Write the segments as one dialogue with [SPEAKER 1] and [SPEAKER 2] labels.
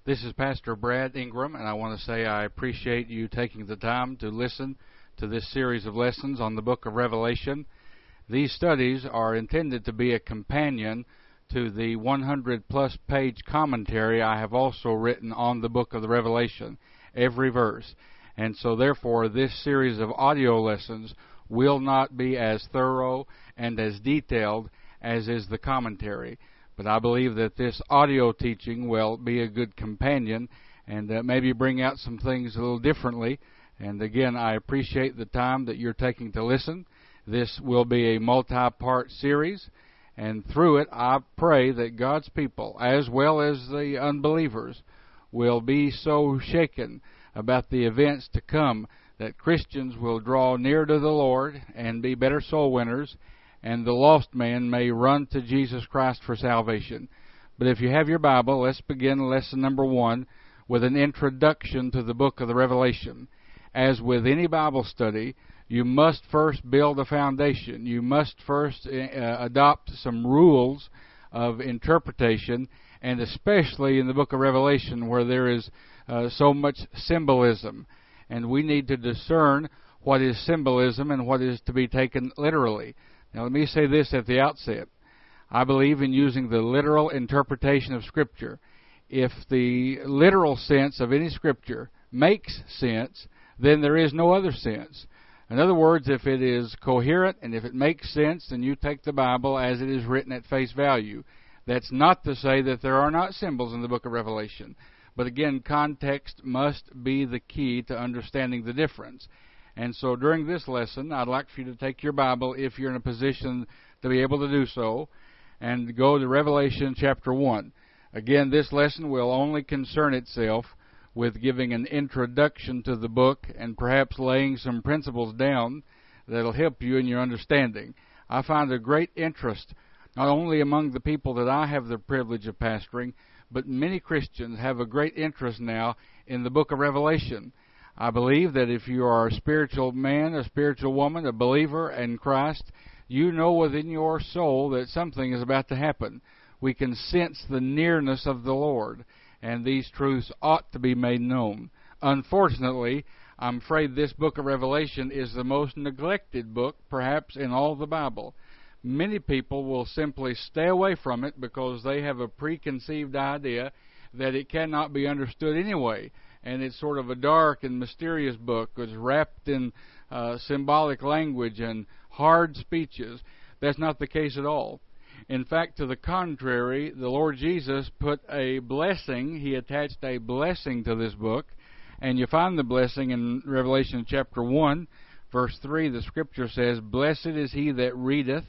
[SPEAKER 1] This is Pastor Brad Ingram, and I want to say I appreciate you taking the time to listen to this series of lessons on the book of Revelation. These studies are intended to be a companion to the 100-plus page commentary I have also written on the book of the Revelation, every verse. And so, therefore, this series of audio lessons will not be as thorough and as detailed as is the commentary. But I believe that this audio teaching will be a good companion and maybe bring out some things a little differently. And again, I appreciate the time that you're taking to listen. This will be a multi-part series, and through it I pray that God's people, as well as the unbelievers, will be so shaken about the events to come that Christians will draw near to the Lord and be better soul winners, and the lost man may run to Jesus Christ for salvation. But if you have your Bible, let's begin lesson number 1 with an introduction to the book of the Revelation. As with any Bible study, you must first build a foundation. You must first adopt some rules of interpretation, and especially in the book of Revelation where there is so much symbolism. And we need to discern what is symbolism and what is to be taken literally. Now, let me say this at the outset. I believe in using the literal interpretation of Scripture. If the literal sense of any Scripture makes sense, then there is no other sense. In other words, if it is coherent and if it makes sense, then you take the Bible as it is written at face value. That's not to say that there are not symbols in the book of Revelation. But again, context must be the key to understanding the difference. And so during this lesson, I'd like for you to take your Bible, if you're in a position to be able to do so, and go to Revelation chapter 1. Again, this lesson will only concern itself with giving an introduction to the book and perhaps laying some principles down that will help you in your understanding. I find a great interest not only among the people that I have the privilege of pastoring, but many Christians have a great interest now in the book of Revelation. I believe that if you are a spiritual man, a spiritual woman, a believer in Christ, you know within your soul that something is about to happen. We can sense the nearness of the Lord, and these truths ought to be made known. Unfortunately, I'm afraid this book of Revelation is the most neglected book, perhaps, in all the Bible. Many people will simply stay away from it because they have a preconceived idea that it cannot be understood anyway. And it's sort of a dark and mysterious book. It's wrapped in symbolic language and hard speeches. That's not the case at all. In fact, to the contrary, the Lord Jesus put a blessing. He attached a blessing to this book. And you find the blessing in Revelation chapter 1, verse 3. The Scripture says, "Blessed is he that readeth,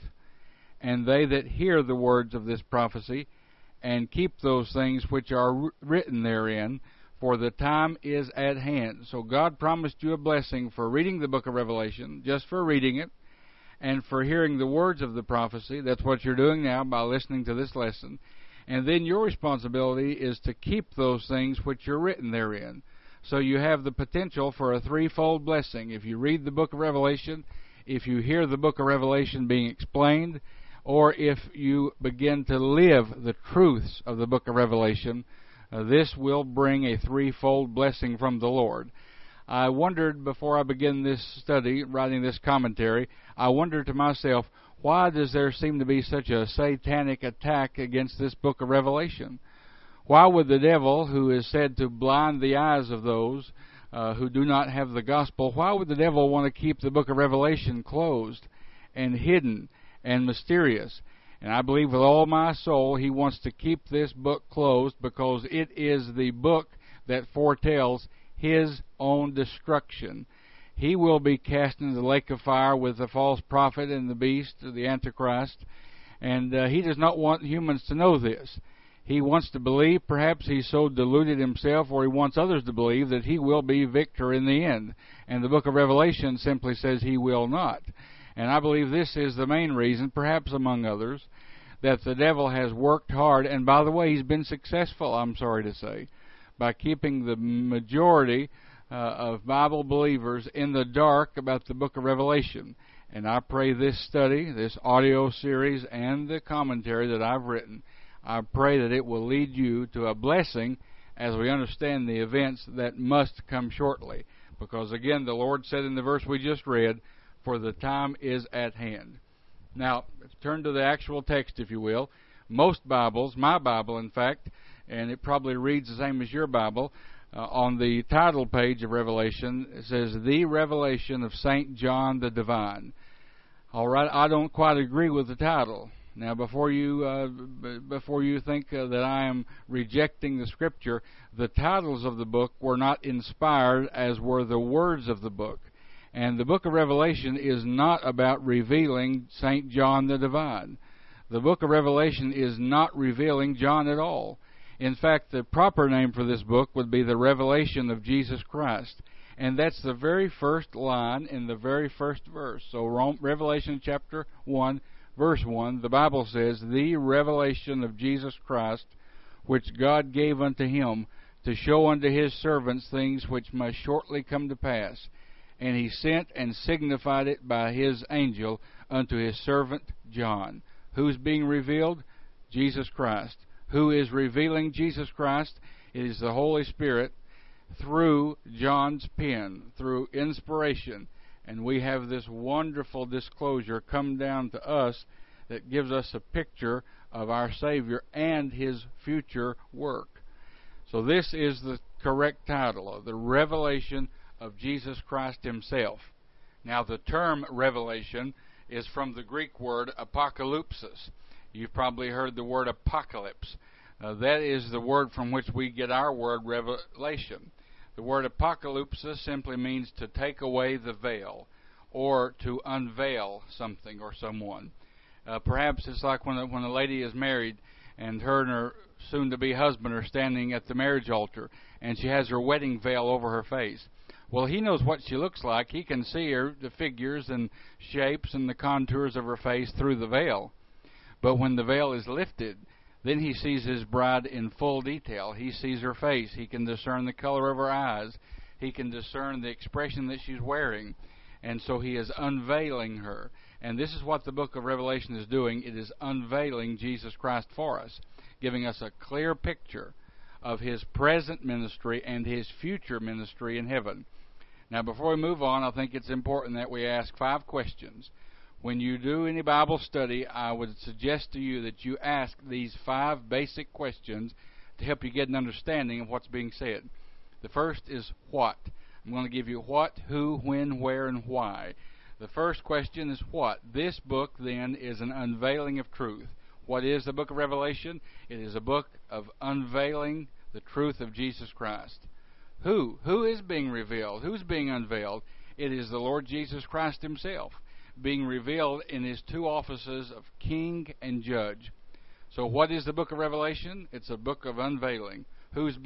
[SPEAKER 1] and they that hear the words of this prophecy, and keep those things which are written therein, for the time is at hand." So God promised you a blessing for reading the book of Revelation, just for reading it, and for hearing the words of the prophecy. That's what you're doing now by listening to this lesson. And then your responsibility is to keep those things which are written therein. So you have the potential for a threefold blessing. If you read the book of Revelation, if you hear the book of Revelation being explained, or if you begin to live the truths of the book of Revelation, this will bring a threefold blessing from the Lord. I wondered before I began this study, writing this commentary, I wondered to myself, why does there seem to be such a satanic attack against this book of Revelation? Why would the devil, who is said to blind the eyes of those who do not have the gospel, why would the devil want to keep the book of Revelation closed and hidden and mysterious? And I believe with all my soul he wants to keep this book closed because it is the book that foretells his own destruction. He will be cast into the lake of fire with the false prophet and the beast, the Antichrist, and he does not want humans to know this. He wants to believe, perhaps he's so deluded himself, or he wants others to believe that he will be victor in the end. And the book of Revelation simply says he will not. And I believe this is the main reason, perhaps among others, that the devil has worked hard, and by the way, he's been successful, I'm sorry to say, by keeping the majority of Bible believers in the dark about the book of Revelation. And I pray this study, this audio series, and the commentary that I've written, I pray that it will lead you to a blessing as we understand the events that must come shortly. Because again, the Lord said in the verse we just read, "For the time is at hand." Now, let's turn to the actual text, if you will. Most Bibles, my Bible in fact, and it probably reads the same as your Bible, on the title page of Revelation, it says, "The Revelation of St. John the Divine." All right, I don't quite agree with the title. Now, before you think that I am rejecting the Scripture, the titles of the book were not inspired as were the words of the book. And the book of Revelation is not about revealing St. John the Divine. The book of Revelation is not revealing John at all. In fact, the proper name for this book would be the Revelation of Jesus Christ. And that's the very first line in the very first verse. So Revelation chapter 1, verse 1, the Bible says, "The revelation of Jesus Christ, which God gave unto him, to show unto his servants things which must shortly come to pass. And he sent and signified it by his angel unto his servant John." Who's being revealed? Jesus Christ. Who is revealing Jesus Christ? It is the Holy Spirit through John's pen, through inspiration. And we have this wonderful disclosure come down to us that gives us a picture of our Savior and his future work. So this is the correct title, of the Revelation of Jesus Christ himself. Now, the term revelation is from the Greek word apocalypsis. You've probably heard the word apocalypse. That is the word from which we get our word revelation. The word apocalypsis simply means to take away the veil, or to unveil something or someone. Perhaps it's like when a lady is married and her soon-to-be husband are standing at the marriage altar, and she has her wedding veil over her face. Well, he knows what she looks like. He can see her, the figures and shapes and the contours of her face through the veil. But when the veil is lifted, then he sees his bride in full detail. He sees her face. He can discern the color of her eyes. He can discern the expression that she's wearing. And so he is unveiling her. And this is what the book of Revelation is doing. It is unveiling Jesus Christ for us, giving us a clear picture of his present ministry and his future ministry in heaven. Now, before we move on, I think it's important that we ask 5 questions. When you do any Bible study, I would suggest to you that you ask these 5 basic questions to help you get an understanding of what's being said. The first is what. I'm going to give you what, who, when, where, and why. The first question is what. This book, then, is an unveiling of truth. What is the book of Revelation? It is a book of unveiling the truth of Jesus Christ. Who? Who is being revealed? Who's being unveiled? It is the Lord Jesus Christ himself, being revealed in his 2 offices of king and judge. So what is the book of Revelation? It's a book of unveiling. Who is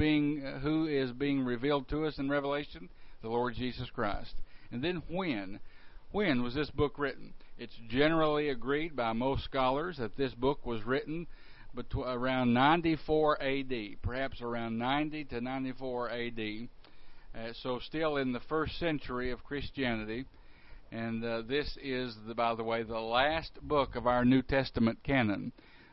[SPEAKER 1] being revealed to us in Revelation? The Lord Jesus Christ. And then when? When was this book written? It's generally agreed by most scholars that this book was written around 94 A.D., perhaps around 90 to 94 A.D., so still in the first century of Christianity. And this is, by the way, the last book of our New Testament canon.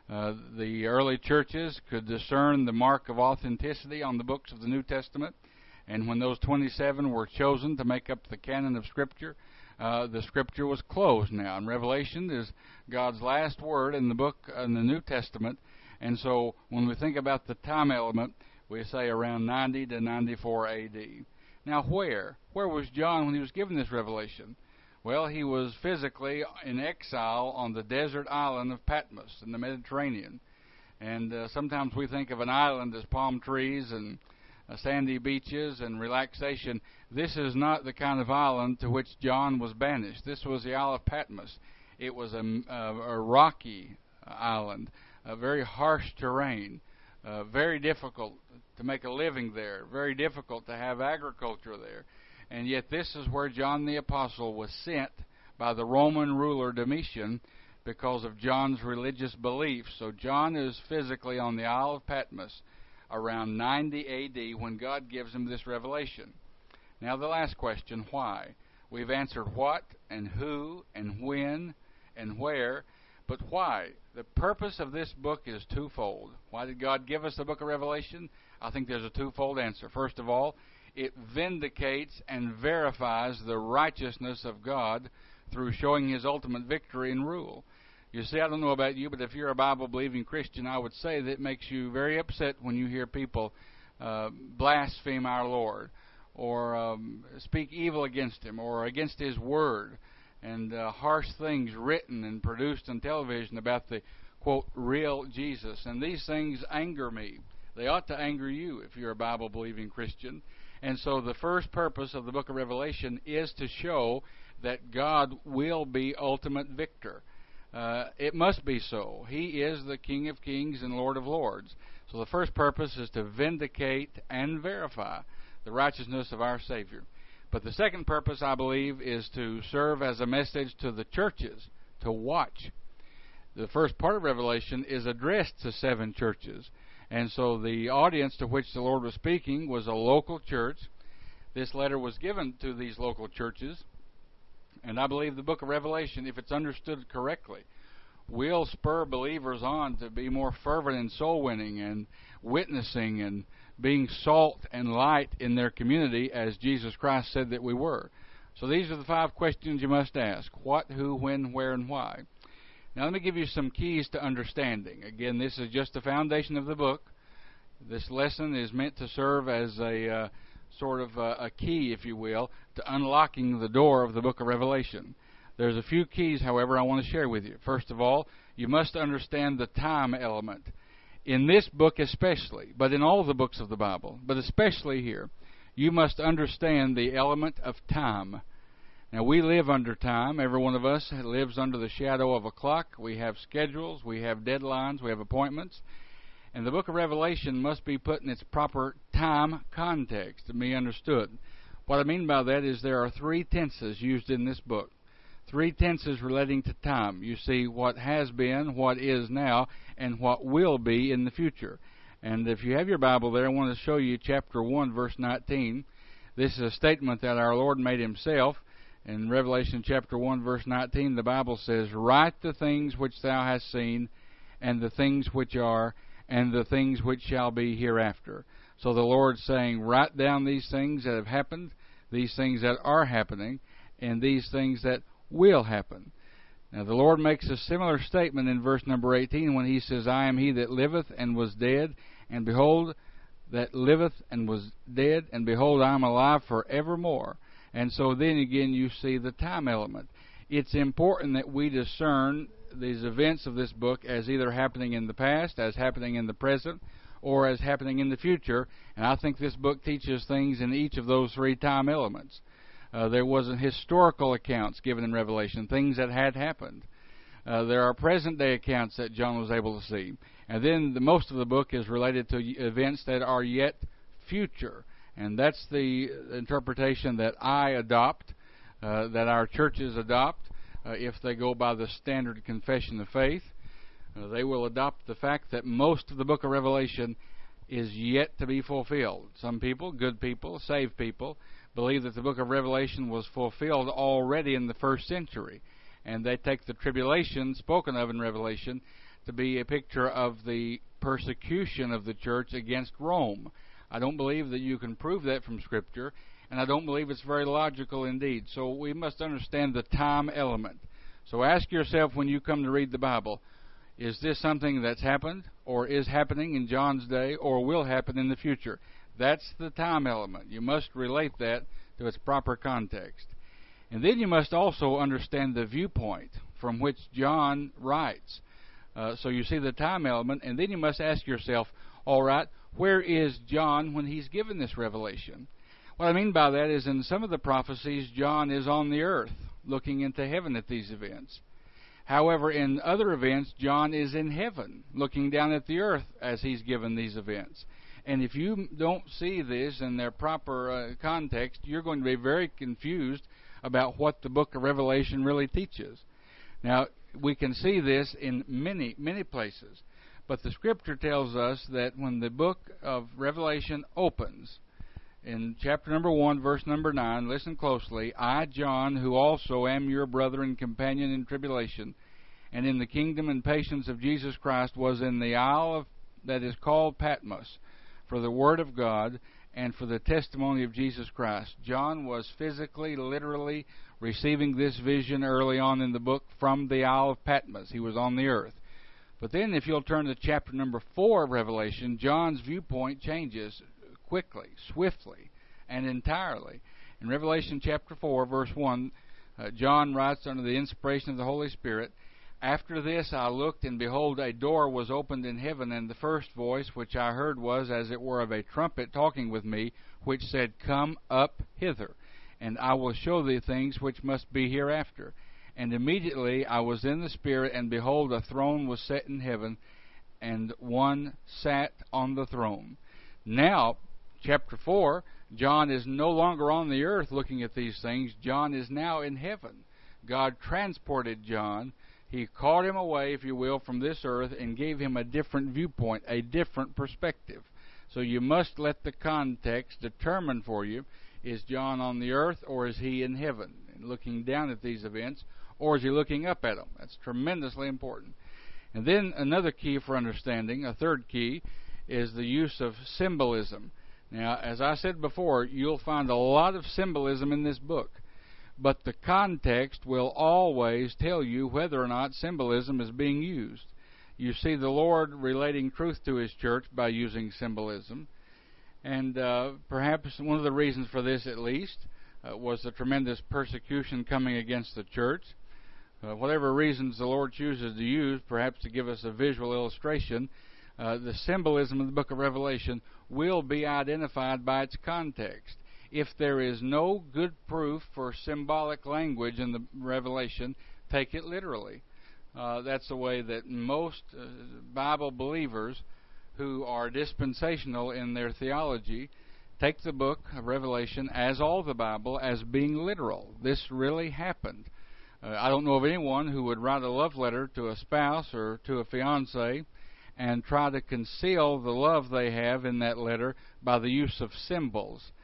[SPEAKER 1] The early churches could discern the mark of authenticity on the books of the New Testament, and when those 27 were chosen to make up the canon of Scripture, the Scripture was closed now. And Revelation is God's last word in the book in the New Testament. And so when we think about the time element, we say around 90 to 94 A.D. Now where? Where was John when he was given this revelation? Well, he was physically in exile on the desert island of Patmos in the Mediterranean. And sometimes we think of an island as palm trees and sandy beaches and relaxation. This is not the kind of island to which John was banished. This was the Isle of Patmos. It was a rocky island, a very harsh terrain, very difficult to make a living there, very difficult to have agriculture there. And yet this is where John the Apostle was sent by the Roman ruler Domitian because of John's religious beliefs. So John is physically on the Isle of Patmos around 90 A.D. when God gives him this revelation. Now the last question, why? We've answered what and who and when and where, but why? The purpose of this book is twofold. Why did God give us the book of Revelation? I think there's a twofold answer. First of all, it vindicates and verifies the righteousness of God through showing His ultimate victory and rule. You see, I don't know about you, but if you're a Bible-believing Christian, I would say that it makes you very upset when you hear people blaspheme our Lord, or speak evil against Him, or against His Word, and harsh things written and produced on television about the, quote, real Jesus. And these things anger me. They ought to anger you if you're a Bible-believing Christian. And so the first purpose of the book of Revelation is to show that God will be ultimate victor. It must be so. He is the King of Kings and Lord of Lords. So the first purpose is to vindicate and verify the righteousness of our Savior. But the second purpose, I believe, is to serve as a message to the churches to watch. The first part of Revelation is addressed to 7 churches. And so the audience to which the Lord was speaking was a local church. This letter was given to these local churches. And I believe the book of Revelation, if it's understood correctly, will spur believers on to be more fervent in soul winning and witnessing and being salt and light in their community as Jesus Christ said that we were. So these are the 5 questions you must ask. What, who, when, where, and why. Now let me give you some keys to understanding. Again, this is just the foundation of the book. This lesson is meant to serve as a sort of a key, if you will, to unlocking the door of the book of Revelation. There's a few keys, however, I want to share with you. First of all, you must understand the time element. In this book especially, but in all the books of the Bible, but especially here, you must understand the element of time. Now, we live under time. Every one of us lives under the shadow of a clock. We have schedules, we have deadlines, we have appointments. And the book of Revelation must be put in its proper time context to be understood. What I mean by that is there are 3 tenses used in this book. 3 tenses relating to time. You see what has been, what is now, and what will be in the future. And if you have your Bible there, I want to show you chapter 1, verse 19. This is a statement that our Lord made Himself. In Revelation chapter 1, verse 19, the Bible says, "Write the things which thou hast seen, and the things which are, and the things which shall be hereafter." So the Lord's saying, write down these things that have happened, these things that are happening, and these things that will happen. Now the Lord makes a similar statement in verse number 18 when He says, "I am He that liveth and was dead, and behold, that liveth and was dead, and behold, I am alive forevermore." And so then again you see the time element. It's important that we discern these events of this book as either happening in the past, as happening in the present, or as happening in the future. And I think this book teaches things in each of those 3 time elements. There wasn't historical accounts given in Revelation, things that had happened. There are present-day accounts that John was able to see. And then most of the book is related to events that are yet future. And that's the interpretation that I adopt, that our churches adopt, if they go by the standard confession of faith. They will adopt the fact that most of the book of Revelation is yet to be fulfilled. Some people, good people, saved people, believe that the book of Revelation was fulfilled already in the 1st century. And they take the tribulation spoken of in Revelation to be a picture of the persecution of the church against Rome. I don't believe that you can prove that from Scripture, and I don't believe it's very logical indeed. So we must understand the time element. So ask yourself when you come to read the Bible, is this something that's happened, or is happening in John's day, or will happen in the future? That's the time element. You must relate that to its proper context. And then you must also understand the viewpoint from which John writes. So you see the time element, and then you must ask yourself, all right, where is John when he's given this revelation? What I mean by that is in some of the prophecies, John is on the earth looking into heaven at these events. However, in other events, John is in heaven looking down at the earth as he's given these events. And if you don't see this in their proper context, you're going to be very confused about what the book of Revelation really teaches. Now, we can see this in many, many places. But the Scripture tells us that when the book of Revelation opens, in chapter number 1, verse number 9, listen closely, "I, John, who also am your brother and companion in tribulation, and in the kingdom and patience of Jesus Christ, was in the isle that is called Patmos, for the Word of God and for the testimony of Jesus Christ. John was physically, literally receiving this vision early on in the book from the Isle of Patmos. He was on the earth. But then if you'll turn to chapter number 4 of Revelation, John's viewpoint changes quickly, swiftly, and entirely. In Revelation chapter 4, verse 1, John writes under the inspiration of the Holy Spirit, "After this I looked, and behold, a door was opened in heaven, and the first voice which I heard was as it were of a trumpet talking with me, which said, Come up hither, and I will show thee things which must be hereafter. And immediately I was in the Spirit, and behold, a throne was set in heaven, and one sat on the throne." Now, chapter 4, John is no longer on the earth looking at these things. John is now in heaven. God transported John. He caught him away, if you will, from this earth and gave him a different viewpoint, a different perspective. So you must let the context determine for you, is John on the earth or is he in heaven? And looking down at these events, or is he looking up at them? That's tremendously important. And then another key for understanding, a third key, is the use of symbolism. Now, as I said before, you'll find a lot of symbolism in this book, but the context will always tell you whether or not symbolism is being used. You see the Lord relating truth to His church by using symbolism, and perhaps one of the reasons for this, at least, was the tremendous persecution coming against the church. Whatever reasons the Lord chooses to use, perhaps to give us a visual illustration, the symbolism of the book of Revelation will be identified by its context. If there is no good proof for symbolic language in the Revelation, take it literally. That's the way that most Bible believers who are dispensational in their theology take the book of Revelation, as all the Bible, as being literal. This really happened. I don't know of anyone who would write a love letter to a spouse or to a fiancé and try to conceal the love they have in that letter by the use of symbols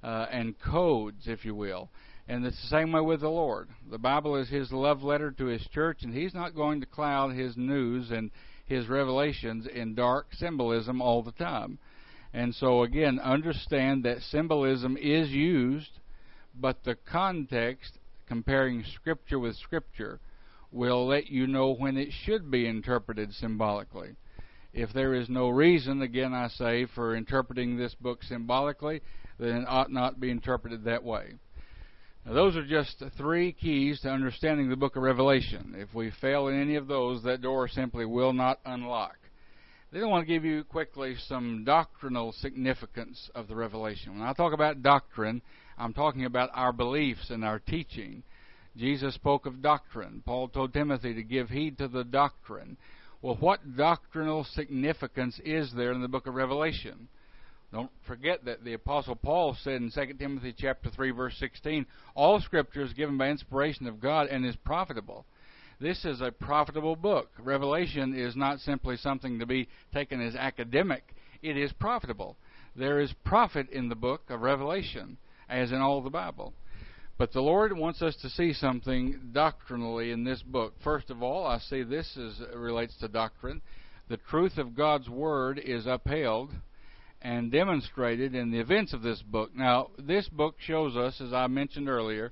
[SPEAKER 1] and codes, if you will. And it's the same way with the Lord. The Bible is His love letter to His church, and He's not going to cloud His news and His revelations in dark symbolism all the time. And so, again, understand that symbolism is used, but the context, comparing Scripture with Scripture, will let you know when it should be interpreted symbolically. If there is no reason, again I say, for interpreting this book symbolically, then it ought not be interpreted that way. Now, those are just 3 keys to understanding the book of Revelation. If we fail in any of those, that door simply will not unlock. Then I want to give you quickly some doctrinal significance of the Revelation. When I talk about doctrine, I'm talking about our beliefs and our teaching. Jesus spoke of doctrine. Paul told Timothy to give heed to the doctrine. Well, what doctrinal significance is there in the book of Revelation? Don't forget that the Apostle Paul said in 2 Timothy chapter 3, verse 16, all Scripture is given by inspiration of God and is profitable. This is a profitable book. Revelation is not simply something to be taken as academic. It is profitable. There is profit in the book of Revelation, as in all the Bible. But the Lord wants us to see something doctrinally in this book. First of all, I see this relates to doctrine. The truth of God's Word is upheld and demonstrated in the events of this book. Now, this book shows us, as I mentioned earlier,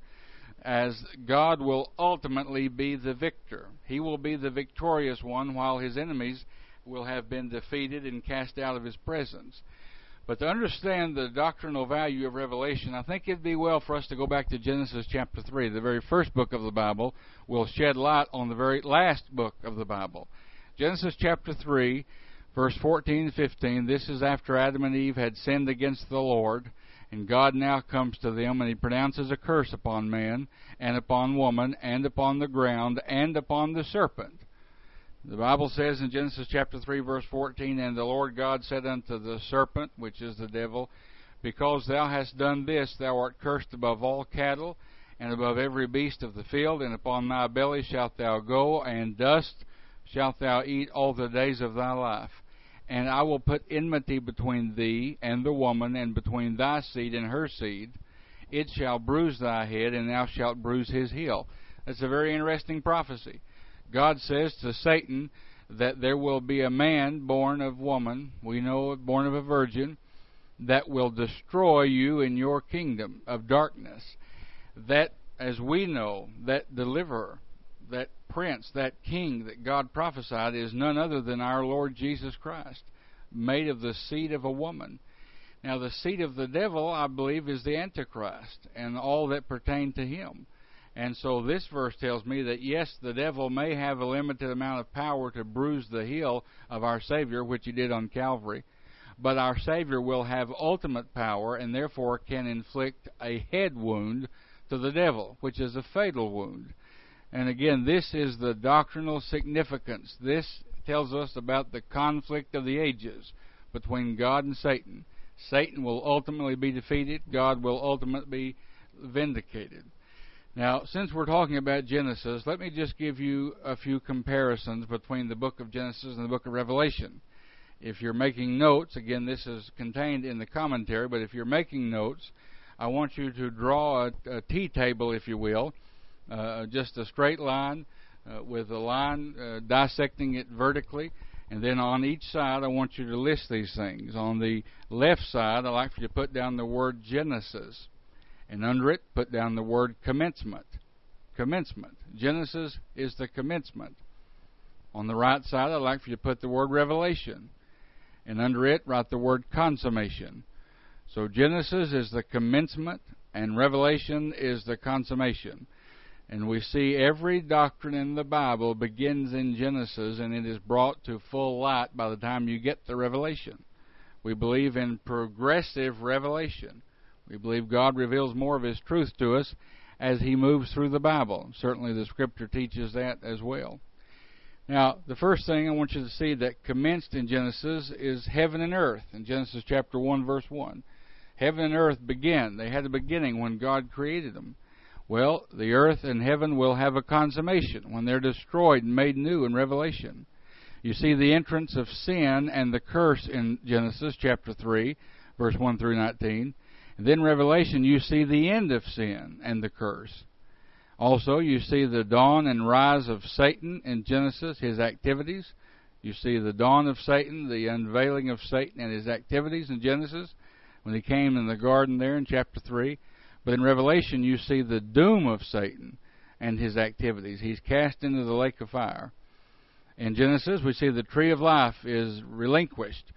[SPEAKER 1] as God will ultimately be the victor. He will be the victorious one, while His enemies will have been defeated and cast out of His presence. But to understand the doctrinal value of Revelation, I think it'd be well for us to go back to Genesis chapter 3. The very first book of the Bible will shed light on the very last book of the Bible. Genesis chapter 3, verse 14 and 15, this is after Adam and Eve had sinned against the Lord, and God now comes to them, and He pronounces a curse upon man, and upon woman, and upon the ground, and upon the serpent. The Bible says in Genesis chapter 3, verse 14, and the Lord God said unto the serpent, which is the devil, because thou hast done this, thou art cursed above all cattle, and above every beast of the field, and upon thy belly shalt thou go, and dust shalt thou eat all the days of thy life. And I will put enmity between thee and the woman, and between thy seed and her seed. It shall bruise thy head, and thou shalt bruise his heel. That's a very interesting prophecy. God says to Satan that there will be a man born of woman, we know born of a virgin, that will destroy you in your kingdom of darkness. That, as we know, that deliverer, that prince, that king that God prophesied is none other than our Lord Jesus Christ, made of the seed of a woman. Now, the seed of the devil, I believe, is the Antichrist and all that pertain to him. And so this verse tells me that, yes, the devil may have a limited amount of power to bruise the heel of our Savior, which he did on Calvary, but our Savior will have ultimate power and therefore can inflict a head wound to the devil, which is a fatal wound. And again, this is the doctrinal significance. This tells us about the conflict of the ages between God and Satan. Satan will ultimately be defeated. God will ultimately be vindicated. Now, since we're talking about Genesis, let me just give you a few comparisons between the book of Genesis and the book of Revelation. If you're making notes, again, this is contained in the commentary, but if you're making notes, I want you to draw a T-table, if you will, just a straight line with a line dissecting it vertically, and then on each side I want you to list these things. On the left side, I'd like for you to put down the word Genesis, and under it put down the word commencement. Commencement. Genesis is the commencement. On the right side, I'd like for you to put the word Revelation, and under it write the word consummation. So Genesis is the commencement, and Revelation is the consummation. And we see every doctrine in the Bible begins in Genesis, and it is brought to full light by the time you get to Revelation. We believe in progressive revelation. We believe God reveals more of His truth to us as He moves through the Bible. Certainly the Scripture teaches that as well. Now, the first thing I want you to see that commenced in Genesis is heaven and earth, in Genesis chapter 1, verse 1. Heaven and earth began. They had a beginning when God created them. Well, the earth and heaven will have a consummation when they're destroyed and made new in Revelation. You see the entrance of sin and the curse in Genesis chapter 3, verse 1 through 19. And then Revelation, you see the end of sin and the curse. Also, you see the dawn and rise of Satan in Genesis, his activities. You see the dawn of Satan, the unveiling of Satan and his activities in Genesis, when he came in the garden there in chapter 3. But in Revelation, you see the doom of Satan and his activities. He's cast into the lake of fire. In Genesis, we see the tree of life is relinquished.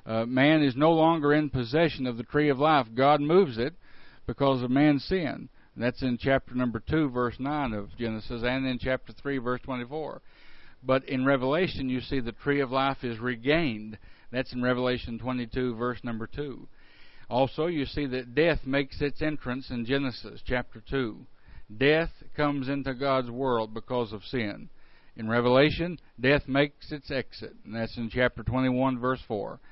[SPEAKER 1] Man is no longer in possession of the tree of life. God moves it because of man's sin. And that's in chapter number 2, verse 9 of Genesis, and in chapter 3, verse 24. But in Revelation, you see the tree of life is regained. That's in Revelation 22, verse number 2. Also, you see that death makes its entrance in Genesis chapter 2. Death comes into God's world because of sin. In Revelation, death makes its exit, and that's in chapter 21, verse 4.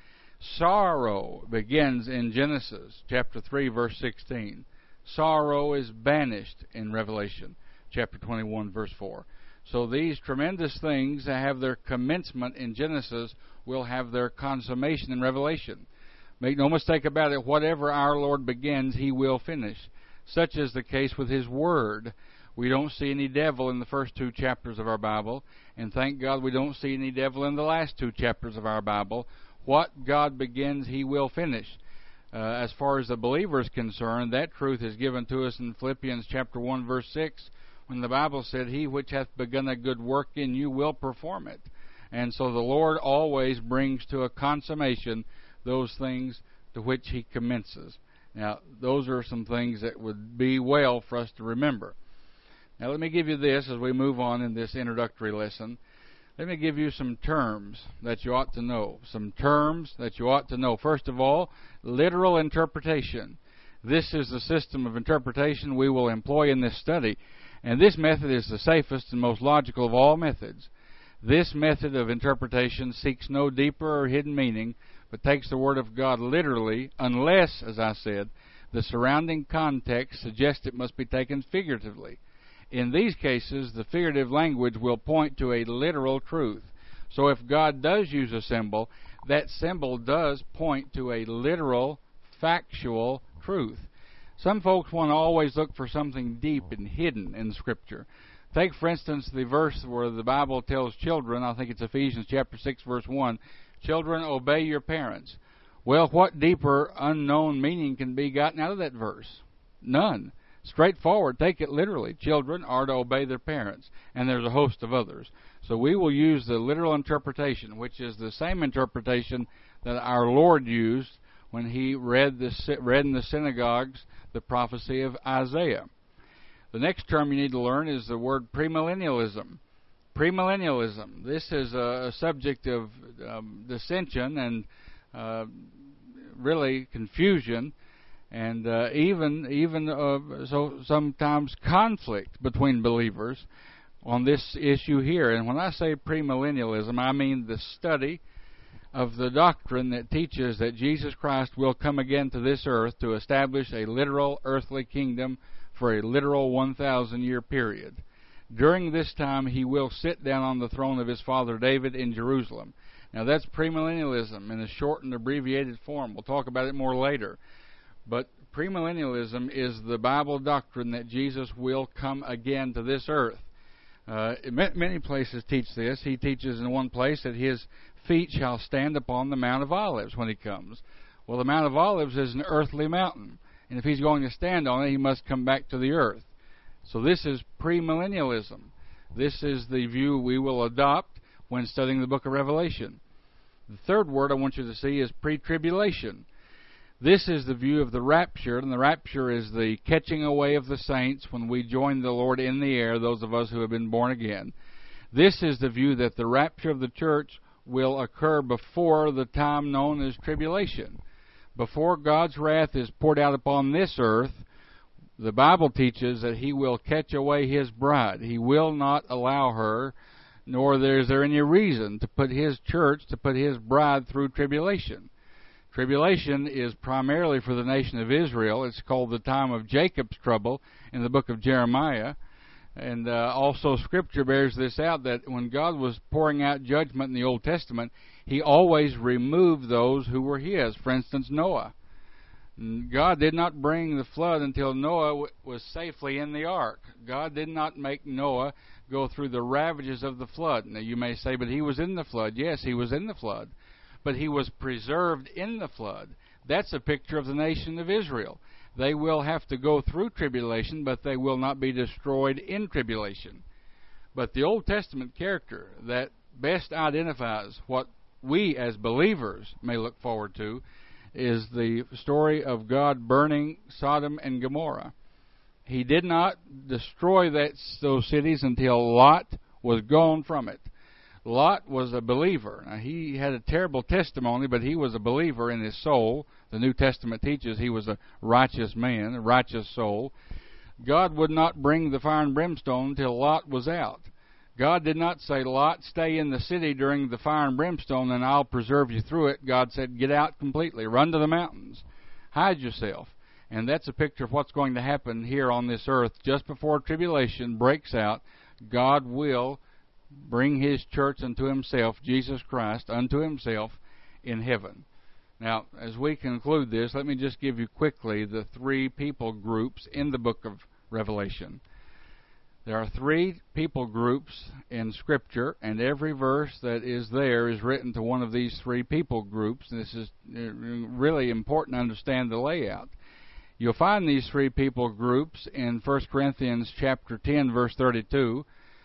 [SPEAKER 1] Sorrow begins in Genesis chapter 3, verse 16. Sorrow is banished in Revelation chapter 21, verse 4. So these tremendous things that have their commencement in Genesis will have their consummation in Revelation. Make no mistake about it, whatever our Lord begins, He will finish. Such is the case with His Word. We don't see any devil in the first 2 chapters of our Bible, and thank God we don't see any devil in the last 2 chapters of our Bible. What God begins, He will finish. As far as the believer is concerned, that truth is given to us in Philippians chapter 1, verse 6, when the Bible said, He which hath begun a good work in you will perform it. And so the Lord always brings to a consummation those things to which He commences. Now, those are some things that would be well for us to remember. Now, let me give you this as we move on in this introductory lesson. Let me give you some terms that you ought to know. Some terms that you ought to know. First of all, literal interpretation. This is the system of interpretation we will employ in this study. And this method is the safest and most logical of all methods. This method of interpretation seeks no deeper or hidden meaning, but takes the Word of God literally, unless, as I said, the surrounding context suggests it must be taken figuratively. In these cases, the figurative language will point to a literal truth. So if God does use a symbol, that symbol does point to a literal, factual truth. Some folks want to always look for something deep and hidden in Scripture. Take, for instance, the verse where the Bible tells children, I think it's Ephesians chapter 6, verse 1, children, obey your parents. Well, what deeper, unknown meaning can be gotten out of that verse? None. Straightforward, take it literally. Children are to obey their parents, and there's a host of others. So we will use the literal interpretation, which is the same interpretation that our Lord used when he read in the synagogues the prophecy of Isaiah. The next term you need to learn is the word premillennialism. Premillennialism. This is a subject of dissension and really confusion, and so sometimes conflict between believers on this issue here. And when I say premillennialism, I mean the study of the doctrine that teaches that Jesus Christ will come again to this earth to establish a literal earthly kingdom for a literal 1,000-year period. During this time, he will sit down on the throne of his father David in Jerusalem. Now, that's premillennialism in a short and abbreviated form. We'll talk about it more later. But premillennialism is the Bible doctrine that Jesus will come again to this earth. Many places teach this. He teaches in one place that his feet shall stand upon the Mount of Olives when he comes. Well, the Mount of Olives is an earthly mountain, and if he's going to stand on it, he must come back to the earth. So this is premillennialism. This is the view we will adopt when studying the book of Revelation. The third word I want you to see is pre-tribulation. This is the view of the rapture, and the rapture is the catching away of the saints when we join the Lord in the air, those of us who have been born again. This is the view that the rapture of the church will occur before the time known as tribulation. Before God's wrath is poured out upon this earth, the Bible teaches that he will catch away his bride. He will not allow her, nor is there any reason to put his church, to put his bride through tribulation. Tribulation is primarily for the nation of Israel. It's called the time of Jacob's trouble in the book of Jeremiah. And also Scripture bears this out, that when God was pouring out judgment in the Old Testament, he always removed those who were his. For instance, Noah. God did not bring the flood until Noah was safely in the ark. God did not make Noah go through the ravages of the flood. Now you may say, but he was in the flood. Yes, he was in the flood. But he was preserved in the flood. That's a picture of the nation of Israel. They will have to go through tribulation, but they will not be destroyed in tribulation. But the Old Testament character that best identifies what we as believers may look forward to is the story of God burning Sodom and Gomorrah. He did not destroy those cities until Lot was gone from it. Lot was a believer. Now, he had a terrible testimony, but he was a believer in his soul. The New Testament teaches he was a righteous man, a righteous soul. God would not bring the fire and brimstone till Lot was out. God did not say, Lot, stay in the city during the fire and brimstone and I'll preserve you through it. God said, get out completely. Run to the mountains. Hide yourself. And that's a picture of what's going to happen here on this earth. Just before tribulation breaks out, God will bring his church unto himself, Jesus Christ, unto himself in heaven. Now, as we conclude this, let me just give you quickly the three people groups in the book of Revelation. There are three people groups in Scripture, and every verse that is there is written to one of these three people groups. This is really important to understand the layout. You'll find these three people groups in 1 Corinthians chapter 10, verse 32.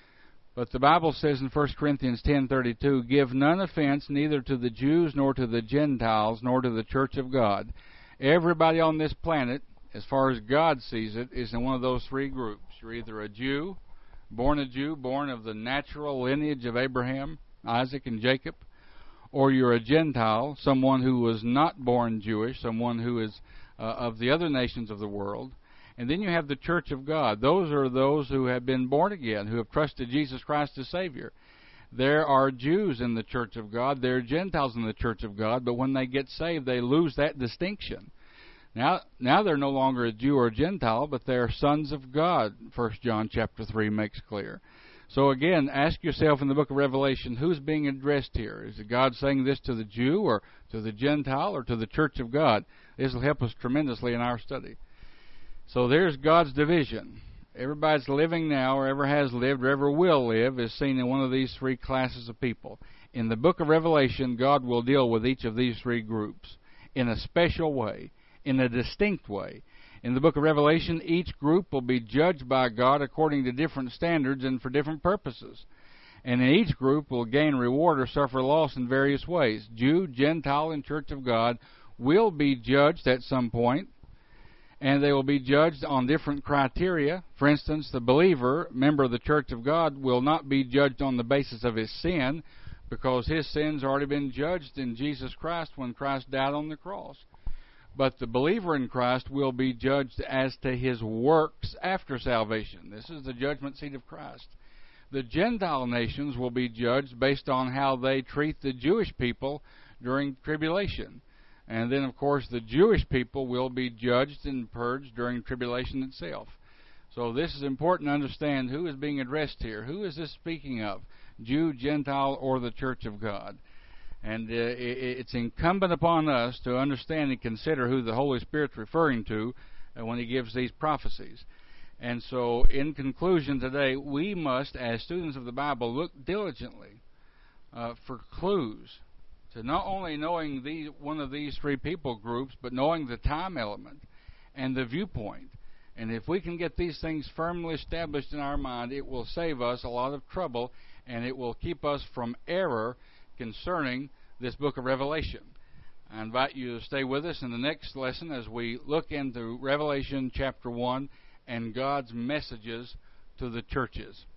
[SPEAKER 1] But the Bible says in 1 Corinthians 10:32, give none offense neither to the Jews nor to the Gentiles nor to the church of God. Everybody on this planet, as far as God sees it, is in one of those three groups. You're either a Jew, born of the natural lineage of Abraham, Isaac, and Jacob, or you're a Gentile, someone who was not born Jewish, someone who is of the other nations of the world. And then you have the church of God. Those are those who have been born again, who have trusted Jesus Christ as Savior. There are Jews in the church of God. There are Gentiles in the church of God. But when they get saved, they lose that distinction. Now they're no longer a Jew or a Gentile, but they're sons of God, 1 John chapter 3 makes clear. So again, ask yourself in the book of Revelation, who's being addressed here? Is God saying this to the Jew or to the Gentile or to the church of God? This will help us tremendously in our study. So there's God's division. Everybody's living now, or ever has lived, or ever will live, is seen in one of these three classes of people. In the book of Revelation, God will deal with each of these three groups. in a special way, in a distinct way. In the book of Revelation, each group will be judged by God according to different standards and for different purposes. And in each group will gain reward or suffer loss in various ways. Jew, Gentile, and Church of God will be judged at some point, and they will be judged on different criteria. For instance, the believer, member of the Church of God, will not be judged on the basis of his sin, because his sins have already been judged in Jesus Christ when Christ died on the cross. But the believer in Christ will be judged as to his works after salvation. This is the judgment seat of Christ. The Gentile nations will be judged based on how they treat the Jewish people during tribulation. And then, of course, the Jewish people will be judged and purged during tribulation itself. So this is important to understand who is being addressed here. Who is this speaking of? Jew, Gentile, or the Church of God? And it's incumbent upon us to understand and consider who the Holy Spirit's referring to when he gives these prophecies. And so, in conclusion today, we must, as students of the Bible, look diligently for clues to not only knowing one of these three people groups, but knowing the time element and the viewpoint. And if we can get these things firmly established in our mind, it will save us a lot of trouble, and it will keep us from error concerning this book of Revelation. I invite you to stay with us in the next lesson as we look into Revelation chapter 1 and God's messages to the churches.